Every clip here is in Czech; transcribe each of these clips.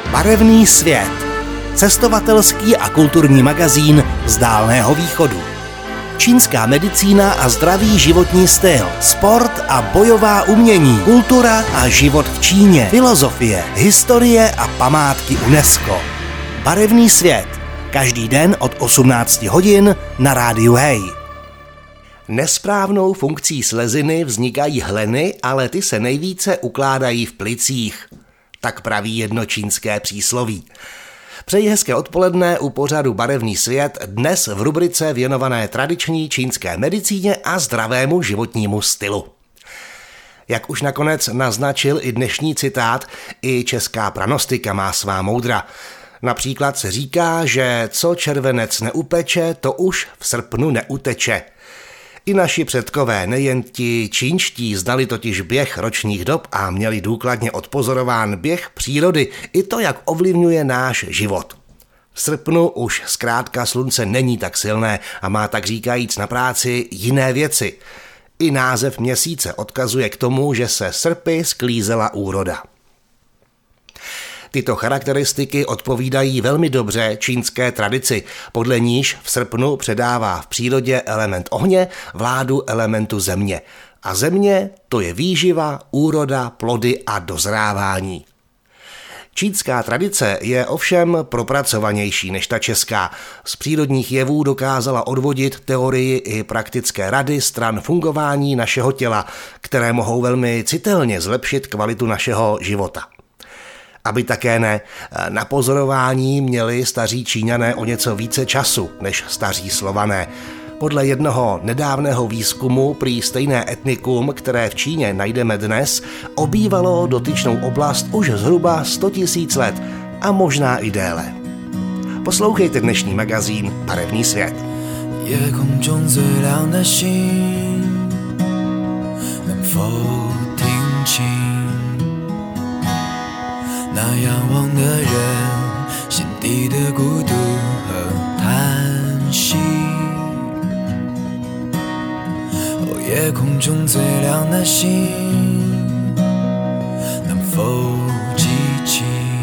Barevný svět. Cestovatelský a kulturní magazín z Dálného východu. Čínská medicína a zdravý životní styl, sport a bojová umění, kultura a život v Číně, filozofie, historie a památky UNESCO. Barevný svět. Každý den od 18 hodin na rádiu Hej. Nesprávnou funkcí sleziny vznikají hleny, ale ty se nejvíce ukládají v plicích. Tak praví jedno čínské přísloví. Přeji hezké odpoledne u pořadu Barevný svět, dnes v rubrice věnované tradiční čínské medicíně a zdravému životnímu stylu. Jak už nakonec naznačil i dnešní citát, i česká pranostika má svá moudra. Například se říká, že co červenec neupeče, to už v srpnu neuteče. I naši předkové, nejen ti čínští, znali totiž běh ročních dob a měli důkladně odpozorován běh přírody, i to, jak ovlivňuje náš život. V srpnu už zkrátka slunce není tak silné a má tak říkajíc na práci jiné věci. I název měsíce odkazuje k tomu, že se srpy sklízela úroda. Tyto charakteristiky odpovídají velmi dobře čínské tradici, podle níž v srpnu předává v přírodě element ohně vládu elementu země. A země to je výživa, úroda, plody a dozrávání. Čínská tradice je ovšem propracovanější než ta česká. Z přírodních jevů dokázala odvodit teorii i praktické rady stran fungování našeho těla, které mohou velmi citelně zlepšit kvalitu našeho života. Aby také ne, na pozorování měli staří Číňané o něco více času než staří Slované. Podle jednoho nedávného výzkumu prý stejné etnikum, které v Číně najdeme dnes, obývalo dotyčnou oblast už zhruba 100 000 let a možná i déle. Poslouchejte dnešní magazín Barevný svět.那仰望的人，心底的孤独和叹息。哦，夜空中最亮的星，能否记起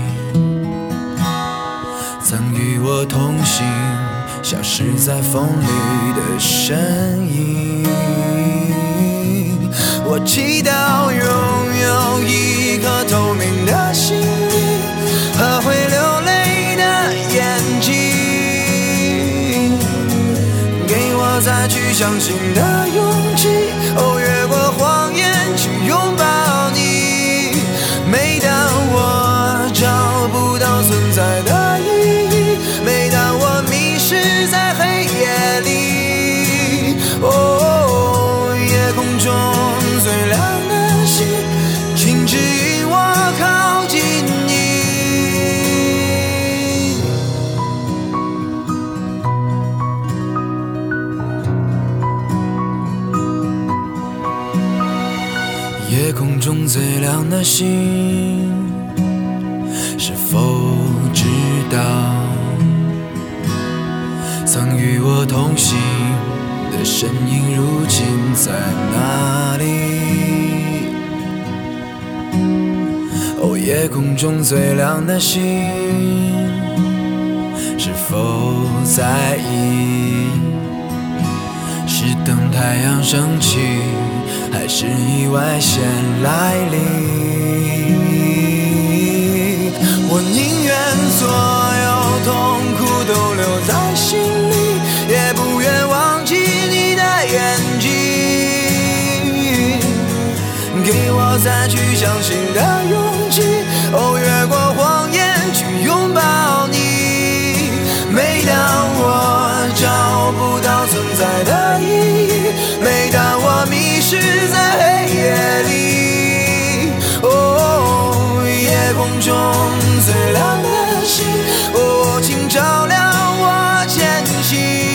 曾与我同行，消失在风里的身影？我祈祷拥有一颗透明的心和会流泪的眼睛，给我再去相信的勇气，哦，越过谎言去拥抱你。每当我找不到存在的意义，每当我迷失在黑夜里，哦，夜空中最亮的星，请指引我靠近你。夜空中最亮的星，是否知道曾与我同行的身影如今在哪里？哦，夜空中最亮的星，是否在意？是等太阳升起，还是意外先来临？我宁愿所有痛苦都留在心里，也不愿忘记你的眼睛，给我再去相信的勇气，哦，越过谎言去拥抱你。每当我找不到存在的意义，每当我迷失在黑夜里，哦，夜空中最亮的星，哦，请照亮我前行。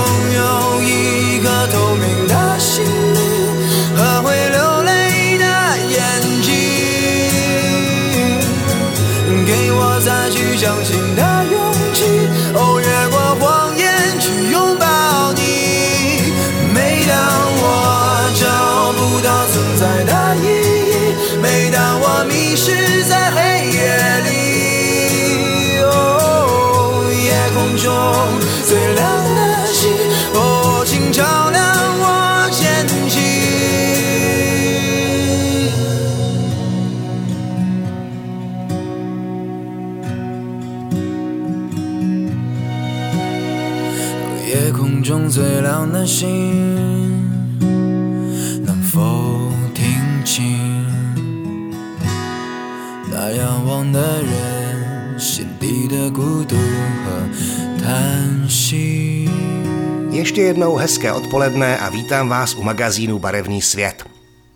透明的心灵和会流泪的相信的勇气，哦，越过谎言去拥抱你。每当我找不到存在的意义，每当我迷失在黑夜里，哦，夜空中最亮的星，哦，请照亮我前行。夜空中最亮的星，能否听清那仰望的人心底的孤独和叹息。 Ještě jednou hezké odpoledne a vítám vás u magazínu Barevný svět.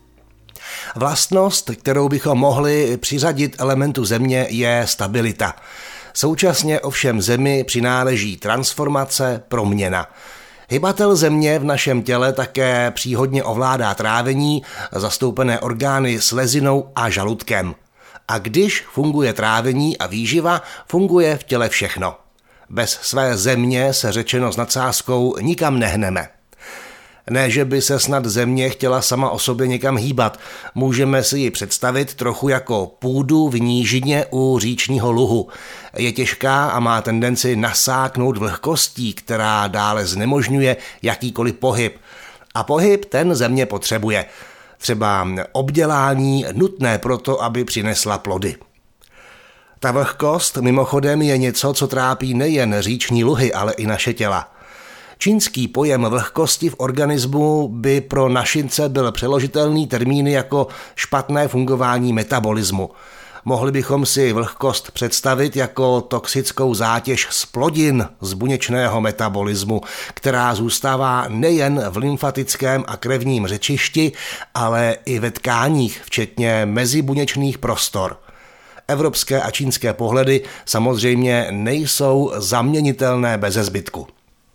Vlastnost, kterou bychom mohli přiřadit elementu země, je stabilita. Současně ovšem zemi přináleží transformace, proměna. Hybatel země v našem těle také příhodně ovládá trávení, zastoupené orgány slezinou a žaludkem. A když funguje trávení a výživa, funguje v těle všechno. Bez své země se řečeno s nadsázkou nikam nehneme. Ne, že by se snad země chtěla sama o sobě někam hýbat. Můžeme si ji představit trochu jako půdu v nížině u říčního luhu. Je těžká a má tendenci nasáknout vlhkostí, která dále znemožňuje jakýkoliv pohyb. A pohyb ten země potřebuje. Třeba obdělání nutné proto, aby přinesla plody. Ta vlhkost mimochodem je něco, co trápí nejen říční luhy, ale i naše těla. Čínský pojem vlhkosti v organismu by pro našince byl přeložitelný termíny jako špatné fungování metabolismu. Mohli bychom si vlhkost představit jako toxickou zátěž z plodin z buněčného metabolismu, která zůstává nejen v lymfatickém a krevním řečišti, ale i ve tkáních, včetně mezibuněčných prostor. Evropské a čínské pohledy samozřejmě nejsou zaměnitelné beze zbytku.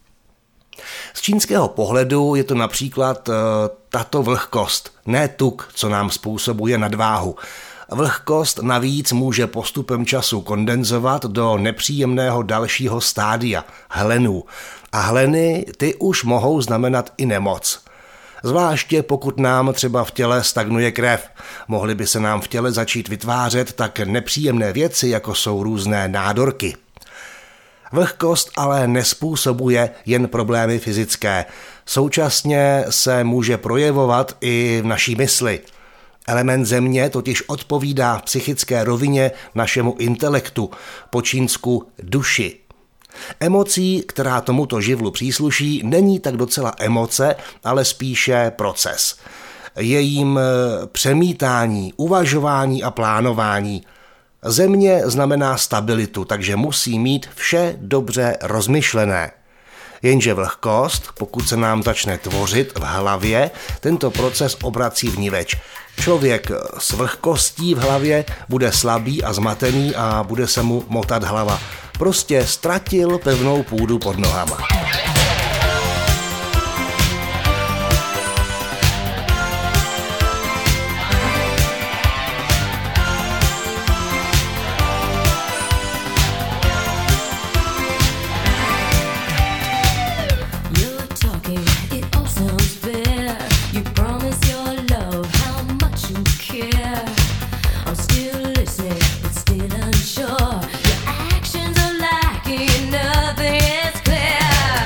Z čínského pohledu je to například tato vlhkost, ne tuk, co nám způsobuje nadváhu. Vlhkost navíc může postupem času kondenzovat do nepříjemného dalšího stádia, hlenů. A hleny ty už mohou znamenat i nemoc. Zvláště pokud nám třeba v těle stagnuje krev. Mohly by se nám v těle začít vytvářet tak nepříjemné věci, jako jsou různé nádorky. Vlhkost ale nespůsobuje jen problémy fyzické. Současně se může projevovat i v naší mysli. Element země totiž odpovídá v psychické rovině našemu intelektu, po čínsku duši. Emocí, která tomuto živlu přísluší, není tak docela emoce, ale spíše proces. Je jím přemítání, uvažování a plánování. Země znamená stabilitu, takže musí mít vše dobře rozmyšlené. Jenže vlhkost, pokud se nám začne tvořit v hlavě, tento proces obrací vniveč. Člověk s vlhkostí v hlavě bude slabý a zmatený a bude se mu motat hlava. Prostě ztratil pevnou půdu pod nohama. Your actions are lacking, nothing is clear.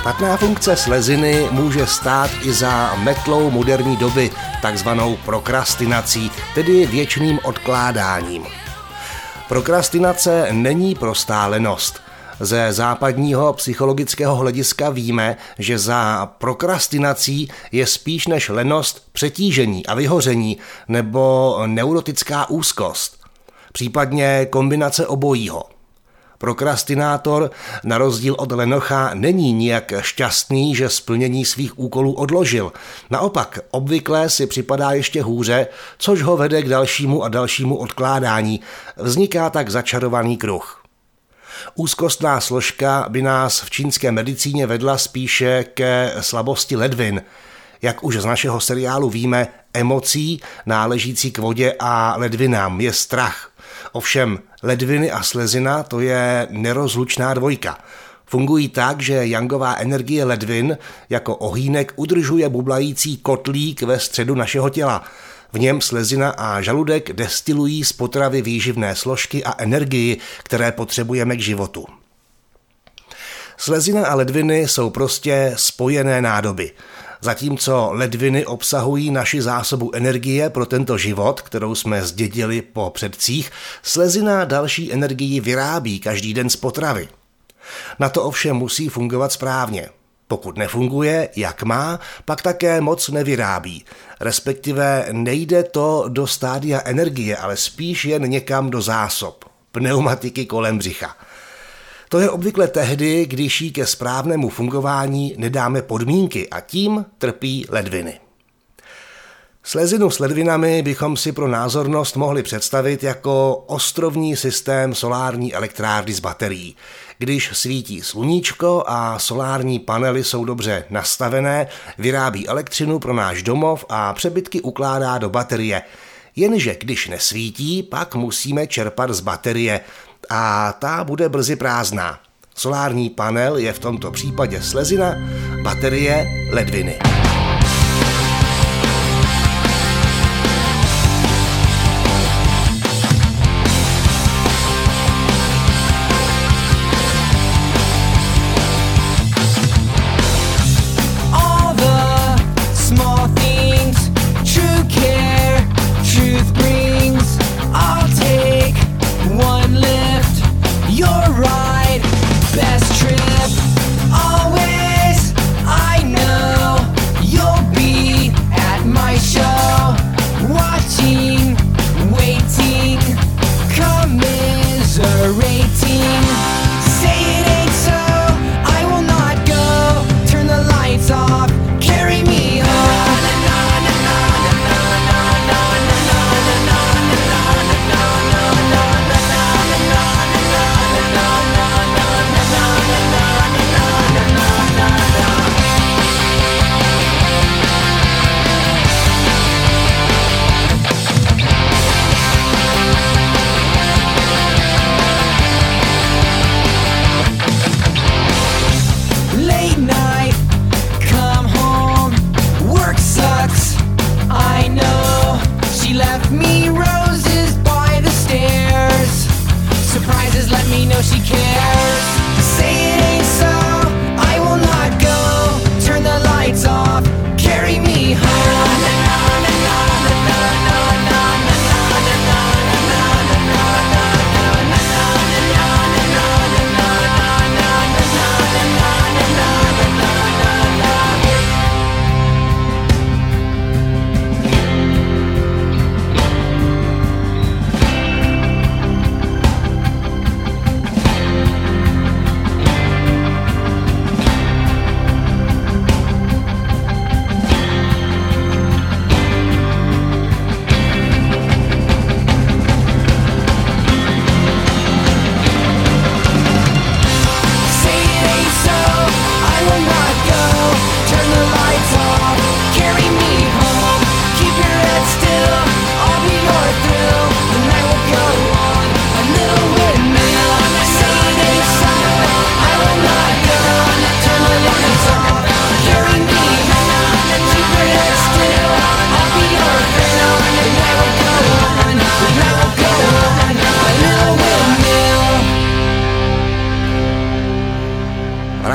Špatná funkce sleziny může stát i za metlou moderní doby, takzvanou prokrastinací, tedy věčným odkládáním. Prokrastinace není prostá lenost. Ze západního psychologického hlediska víme, že za prokrastinací je spíš než lenost přetížení a vyhoření nebo neurotická úzkost, případně kombinace obojího. Prokrastinátor, na rozdíl od lenocha, není nijak šťastný, že splnění svých úkolů odložil. Naopak, obvykle si připadá ještě hůře, což ho vede k dalšímu a dalšímu odkládání. Vzniká tak začarovaný kruh. Úzkostná složka by nás v čínské medicíně vedla spíše ke slabosti ledvin. Jak už z našeho seriálu víme, emocí náležící k vodě a ledvinám je strach. Ovšem ledviny a slezina to je nerozlučná dvojka. Fungují tak, že jangová energie ledvin jako ohýnek udržuje bublající kotlík ve středu našeho těla. V něm slezina a žaludek destilují z potravy výživné složky a energii, které potřebujeme k životu. Slezina a ledviny jsou prostě spojené nádoby. Zatímco ledviny obsahují naši zásobu energie pro tento život, kterou jsme zdědili po předcích, slezina další energii vyrábí každý den z potravy. Na to ovšem musí fungovat správně. Pokud nefunguje, jak má, pak také moc nevyrábí. Respektive nejde to do stádia energie, ale spíš jen někam do zásob, pneumatiky kolem břicha. To je obvykle tehdy, když jí ke správnému fungování nedáme podmínky a tím trpí ledviny. Slezinu s ledvinami bychom si pro názornost mohli představit jako ostrovní systém solární elektrárny z baterií. Když svítí sluníčko a solární panely jsou dobře nastavené, vyrábí elektřinu pro náš domov a přebytky ukládá do baterie. Jenže když nesvítí, pak musíme čerpat z baterie a ta bude brzy prázdná. Solární panel je v tomto případě slezina, baterie ledviny.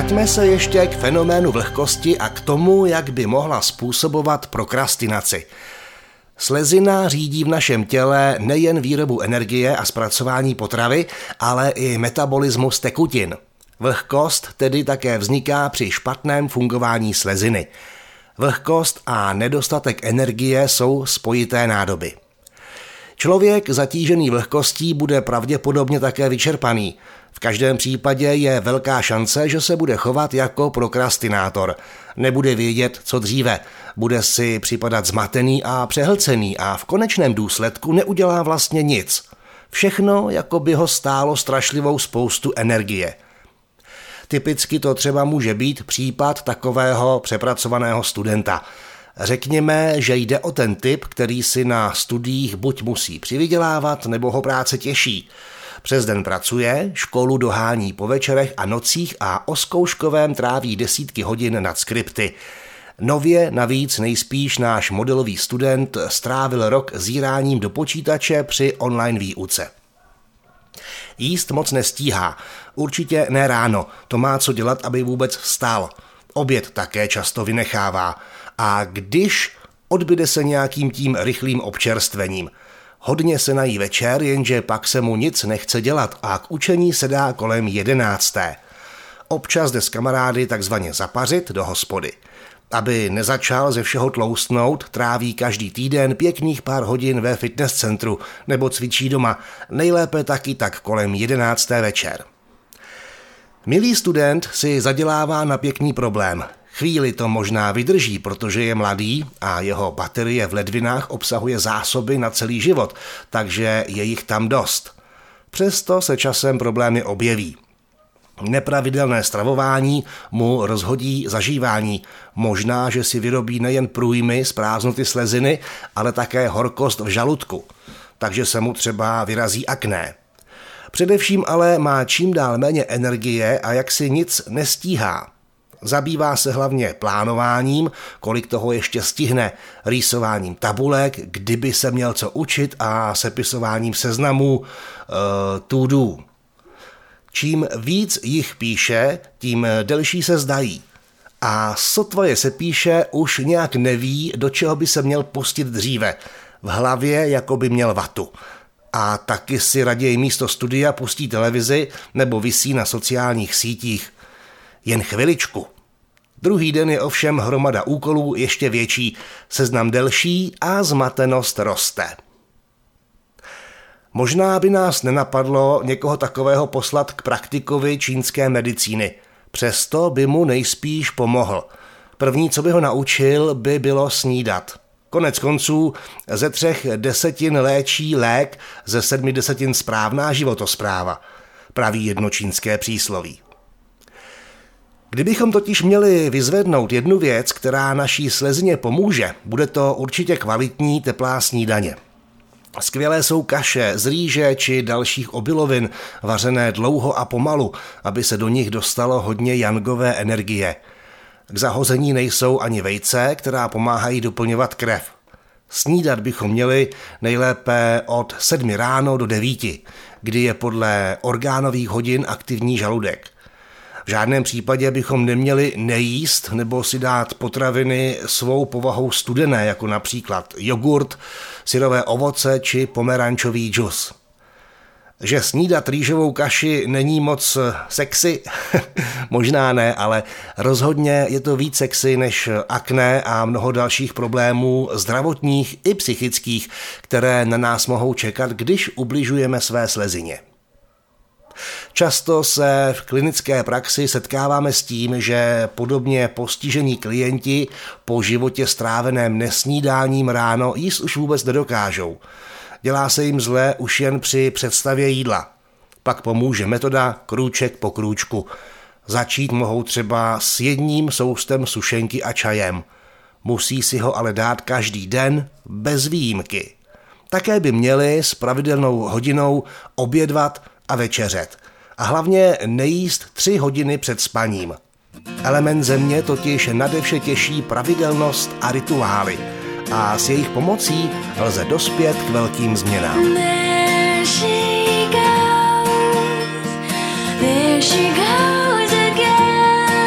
Vraťme se ještě k fenoménu vlhkosti a k tomu, jak by mohla způsobovat prokrastinaci. Slezina řídí v našem těle nejen výrobu energie a zpracování potravy, ale i metabolismus tekutin. Vlhkost tedy také vzniká při špatném fungování sleziny. Vlhkost a nedostatek energie jsou spojité nádoby. Člověk zatížený vlhkostí bude pravděpodobně také vyčerpaný. V každém případě je velká šance, že se bude chovat jako prokrastinátor. Nebude vědět, co dříve. Bude si připadat zmatený a přehlcený a v konečném důsledku neudělá vlastně nic. Všechno, jako by ho stálo strašlivou spoustu energie. Typicky to třeba může být případ takového přepracovaného studenta. Řekněme, že jde o ten typ, který si na studiích buď musí přivydělávat, nebo ho práce těší. Přes den pracuje, školu dohání po večerech a nocích a o zkouškovém tráví desítky hodin nad skripty. Nově navíc nejspíš náš modelový student strávil rok zíráním do počítače při online výuce. Jíst moc nestíhá, určitě ne ráno, to má co dělat, aby vůbec vstal. Oběd také často vynechává a když odbyde se nějakým tím rychlým občerstvením. Hodně se nají večer, jenže pak se mu nic nechce dělat a k učení se dá kolem 11. Občas jde s kamarády takzvaně zapařit do hospody. Aby nezačal ze všeho tloustnout, tráví každý týden pěkných pár hodin ve fitness centru nebo cvičí doma, nejlépe taky tak kolem 11. večer. Milý student si zadělává na pěkný problém. Chvíli to možná vydrží, protože je mladý a jeho baterie v ledvinách obsahuje zásoby na celý život, takže je jich tam dost. Přesto se časem problémy objeví. Nepravidelné stravování mu rozhodí zažívání. Možná, že si vyrobí nejen průjmy z prázdnoty sleziny, ale také horkost v žaludku. Takže se mu třeba vyrazí akné. Především ale má čím dál méně energie a jaksi nic nestíhá. Zabývá se hlavně plánováním, kolik toho ještě stihne, rýsováním tabulek, kdyby se měl co učit a sepisováním seznamů to-do. Čím víc jich píše, tím delší se zdají. A sotva je sepíše, už nějak neví, do čeho by se měl pustit dříve. V hlavě jako by měl vatu. A taky si raději místo studia pustí televizi nebo visí na sociálních sítích. Jen chviličku. Druhý den je ovšem hromada úkolů ještě větší, seznam delší a zmatenost roste. Možná by nás nenapadlo někoho takového poslat k praktikovi čínské medicíny. Přesto by mu nejspíš pomohl. První, co by ho naučil, by bylo snídat. Konec konců ze 3 desetin léčí lék, ze 7 desetin správná životospráva, praví jedno čínské přísloví. Kdybychom totiž měli vyzvednout jednu věc, která naší slezině pomůže, bude to určitě kvalitní teplá snídaně. Skvělé jsou kaše z rýže či dalších obilovin, vařené dlouho a pomalu, aby se do nich dostalo hodně jangové energie. K zahození nejsou ani vejce, která pomáhají doplňovat krev. Snídat bychom měli nejlépe od 7 ráno do 9, kdy je podle orgánových hodin aktivní žaludek. V žádném případě bychom neměli nejíst nebo si dát potraviny svou povahou studené, jako například jogurt, syrové ovoce či pomerančový džus. Že snídat rýžovou kaši není moc sexy? Možná ne, ale rozhodně je to víc sexy než akné a mnoho dalších problémů zdravotních i psychických, které na nás mohou čekat, když ubližujeme své slezině. Často se v klinické praxi setkáváme s tím, že podobně postižení klienti po životě stráveném nesnídáním ráno jíst už vůbec nedokážou. Dělá se jim zle už jen při představě jídla. Pak pomůže metoda krůček po krůčku. Začít mohou třeba s jedním soustem sušenky a čajem. Musí si ho ale dát každý den bez výjimky. Také by měli s pravidelnou hodinou obědvat a večeřet. A hlavně nejíst 3 hodiny před spaním. Element země totiž nade vše těší pravidelnost a rituály. A s jejich pomocí lze dospět k velkým změnám. There she goes again.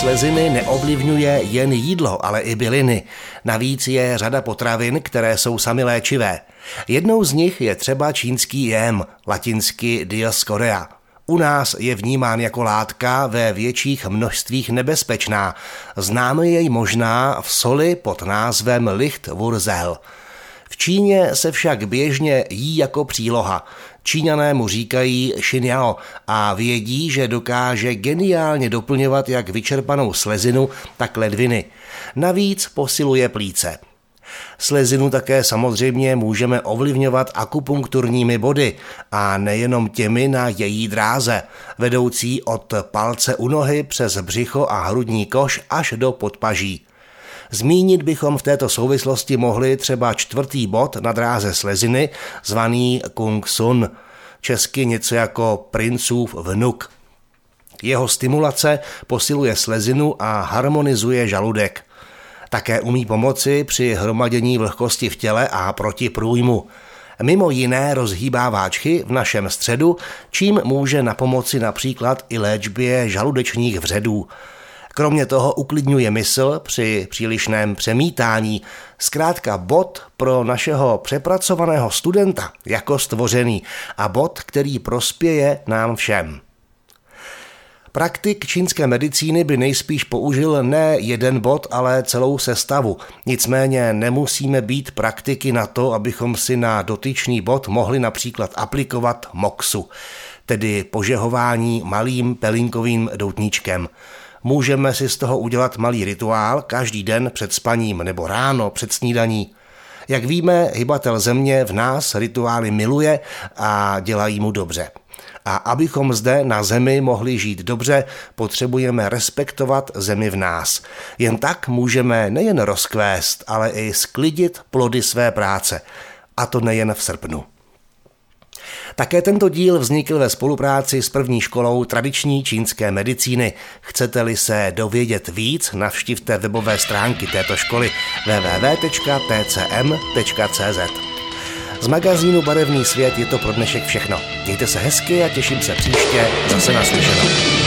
sleziny neovlivňuje jen jídlo, ale i byliny. Navíc je řada potravin, které jsou sami léčivé. Jednou z nich je třeba čínský jem, latinsky Dioscorea. U nás je vnímán jako látka ve větších množstvích nebezpečná. Známe jej možná v soli pod názvem Lichtwurzel. V Číně se však běžně jí jako příloha. Číňané mu říkají Xinjiao a vědí, že dokáže geniálně doplňovat jak vyčerpanou slezinu, tak ledviny. Navíc posiluje plíce. Slezinu také samozřejmě můžeme ovlivňovat akupunkturními body a nejenom těmi na její dráze, vedoucí od palce u nohy přes břicho a hrudní koš až do podpaží. Zmínit bychom v této souvislosti mohli třeba 4. bod na dráze sleziny, zvaný Kung Sun, česky něco jako princův vnuk. Jeho stimulace posiluje slezinu a harmonizuje žaludek. Také umí pomoci při hromadění vlhkosti v těle a proti průjmu. Mimo jiné rozhýbá váčky v našem středu, čím může napomoci například i léčbě žaludečních vředů. Kromě toho uklidňuje mysl při přílišném přemítání. Zkrátka bod pro našeho přepracovaného studenta jako stvořený a bod, který prospěje nám všem. Praktik čínské medicíny by nejspíš použil ne jeden bod, ale celou sestavu. Nicméně nemusíme být praktiky na to, abychom si na dotyčný bod mohli například aplikovat moxu, tedy požehování malým pelinkovým doutníčkem. Můžeme si z toho udělat malý rituál každý den před spaním nebo ráno před snídaní. Jak víme, hybatel země v nás rituály miluje a dělají mu dobře. A abychom zde na zemi mohli žít dobře, potřebujeme respektovat zemi v nás. Jen tak můžeme nejen rozkvést, ale i sklidit plody své práce. A to nejen v srpnu. Také tento díl vznikl ve spolupráci s první školou tradiční čínské medicíny. Chcete-li se dovědět víc, navštivte webové stránky této školy www.tcm.cz. Z magazínu Barevný svět je to pro dnešek všechno. Mějte se hezky a těším se příště zase naslyšenou.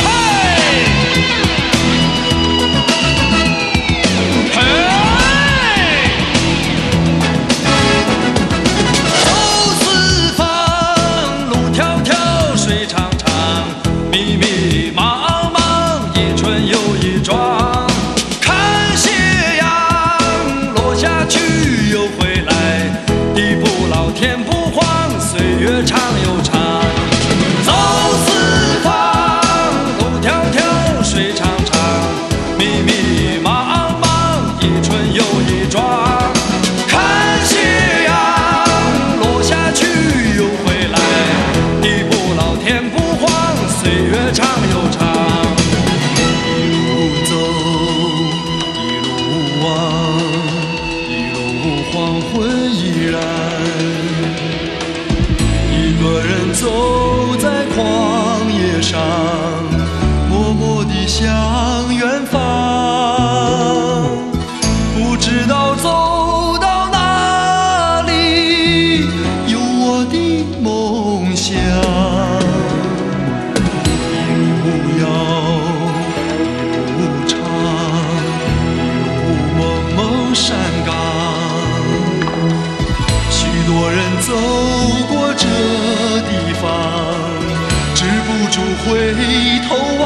回头望，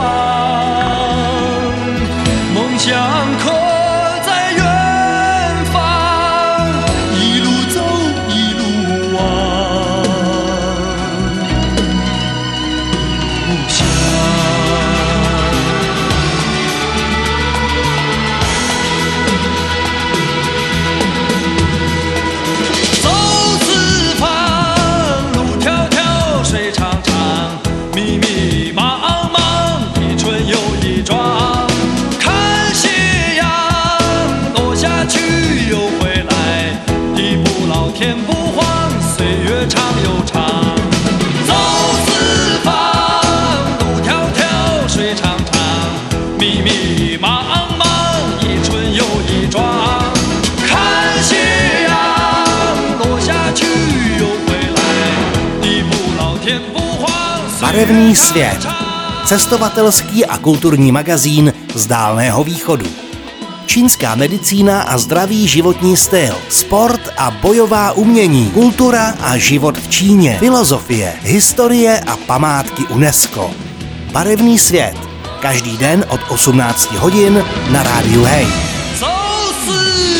梦想刻在远方，一路走一路望，一路想。走四方，路迢迢，水长长，密密。天不荒，岁月长又长。走四方，路迢迢，水长长，密密茫茫，一春又一庄。看斜阳落下去又回来，地不老天不荒。 Barevný svět. cestovatelský a kulturní magazín z Dálného východu. Čínská medicína a zdravý životní styl, sport a bojová umění, kultura a život v Číně, filozofie, historie a památky UNESCO. Barevný svět. Každý den od 18 hodin na rádiu Hej.